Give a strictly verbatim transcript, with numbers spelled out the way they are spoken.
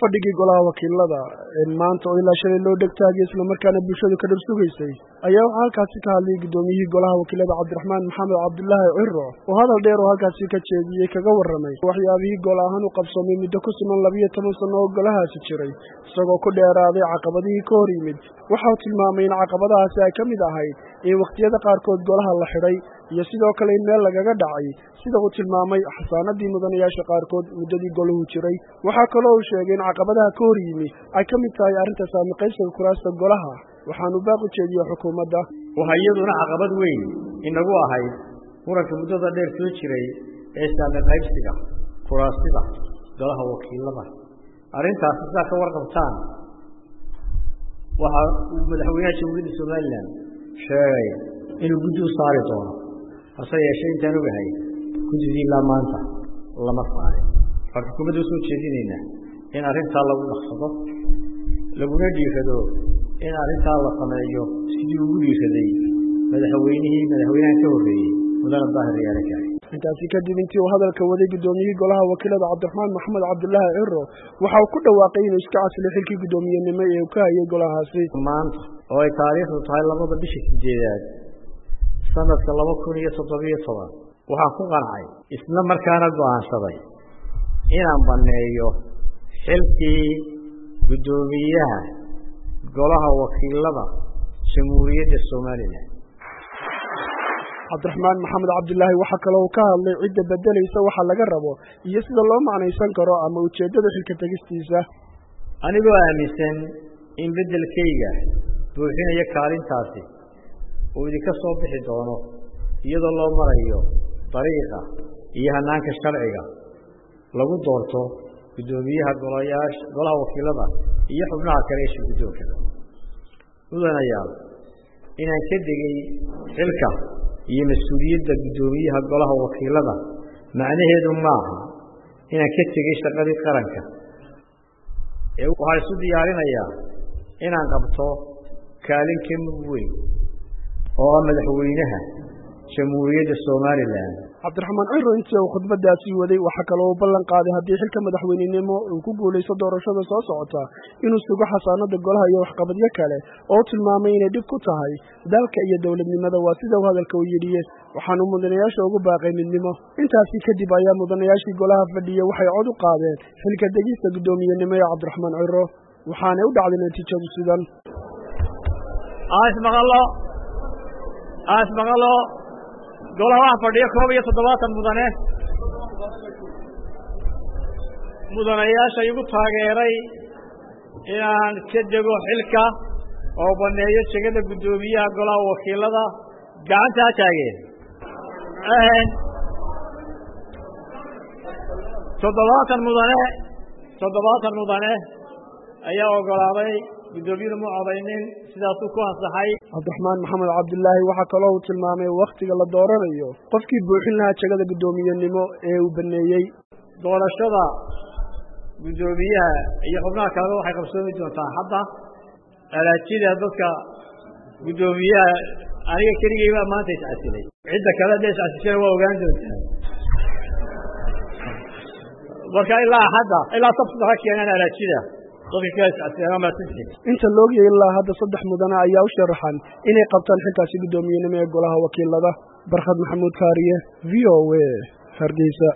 fadhigii golaha wakiilada ee maanta oo ilaa shalay loo dhegtaagay isla markaana bulshadu ka dhirsugaysay ayaa waxaa halkaasi ka hadlay gudoomiyihii golaha wakiilada Cabdiraxmaan Maxamed Cabdullaahi Ciro oo hadal dheer oo halkaasi ka jeediyay kaga warramay waxyaabihii golahan u qabsoomay muddo ku siman laba iyo toban sano oo golahaasi jiray isagoo ku dheeraaday caqabadihii ka hor yimid waxa uu tilmaamay in caqabadahaasi ay ka mid ahayd in waqtiyada qaarkood golaha la xidhay iyo sidoo kale in meel lagaga dhacay sida uu tilmaamay xasaanadii mudanayaasha qaarkood muddadii goluhu jiray waxaa kaloo uu sheegay in caqabadaha ka hor yimi ay ka mid tahay arrinta saamiqaysiga kuraasta golaha waxaanu baaq u jeediyey xukuumadda waxa iyaduna caqabad weyn inagu ahayd muranka muddada dheer soo jiray ee saamiqaysiga kuraasida golaha wakiilada arrintaas sidaa ka warqabtaan waxa uu madaxweynaha jamhuuriyadda Soomaaliland sheegay inuu guddi u saari doono hase yeeshee intaan ogahay guddidii ilaa maanta lama saarin waxaan xukuumadda u soo jeedinaynaa in arrintaa lagu dhaqsado laguna dhiirado in arrintaa la sameeyo sidii ugu dhiiraday madaxweynihii madaxweynaha ka horreeyey mudane daahir yaale kaay intaasi kadib intii uu hadalka waday gudoomiyihii golaha wakiilada Cabdiraxmaan Maxamed Cabdullaahi Ciro waxa uu ku dhawaaqay inuu iska casilay xilkii gudoomiyenimo ee uu ka hayay golahaasi maanta oo ay taariikhdu tahay labada bishii sideedaad sanadka laba kun iyo toddoba iyo toban waxaan ku qancay isla markaana go'aansaday inaan baneeyo xilkii gudoomiyaha golaha wakiilada jamhuuriyadda Soomaaliland Cabdiraxmaan Maxamed Cabdullaahi waxa kale oo ka hadlay cidda bedelaysa waxa laga rabo iyo sida loo macnaysan karo ama ujeedada xilka tagistiisa anigoo aaminsan in bedelkayga buuxinaya kaalintaasi oo idinka soo bixi doono iyadoo loo marayo dariiqa iyo hanaanka sharciga lagu doorto gudoomiyaha golayaasha golaha wakiilada iyo xubnaha kale ee shirkadooda mudanayaal inaan ka dhigay xilka iyo mas'uuliyadda gudoomiyaha golaha wakiilada macnaheedu maaha inaan ka tegay shaqadii qaranka ee waxaan isu diyaarinayaa inaan qabto kaalin ka weyn oo madaxweynaha jamhuuriyadda Soomaaliland Cabdiraxmaan Ciro intii uu khudbadaasi waday waxa kale oo ballan qaaday haddii xilka madaxweynenimo uu ku guuleysto doorashada soo socota inuu sugo xasaanada golaha iyo waxqabadyo kale oo tilmaamay inay dib ku tahay dalka iyo dawladnimada waa sida uu hadalka u yidhi waxaanu mudanayaasha ugu baaqay midnimo intaasi kadib ayaa mudanayaashii golaha fadhiya waxay cod u qaadeen xilka degista gudoomiyenimo ee Cabdiraxmaan Ciro waxaana u dhacday natiijadu sidan aas maqalo aas maqalo golaha fadhiya koob iyo toddobaatan mudane mudanayaasha igu taageeray inaan ka dego xilka oo baneeyo jagada gudoomiyaha golaha wakiilada gacanta taageen toddobaatan mudane toddobaatan mudane ayaa ogolaaday gudoomiyada mu codaynin sidaas uu ku ansaxay Cabdiraxmaan Maxamed Cabdullaahi waxa kale oo tilmaamay waqtiga la dooranayo qofkii buuxin lahaa jagada gudoomiyenimo ee uu baneeyay doorashada gudoomiyaha iyo xubnaha kale waxay qabsoomi doontaa hadda alaajida dadka gudoomiyaha aniga keligay baa maanta iscasilay cidda kale ee iscasilay waa ogaan doontaa marka ilaa hadda ilaa sabtida ka keenan alaajida inta loogyay ilaa hadda saddex mudane ayaa u sharaxan inay qabtaan xilkaasi gudoomiyenimo ee golaha wakiilada Barkhad Maxamuud Kaariye V O A Hargeysa.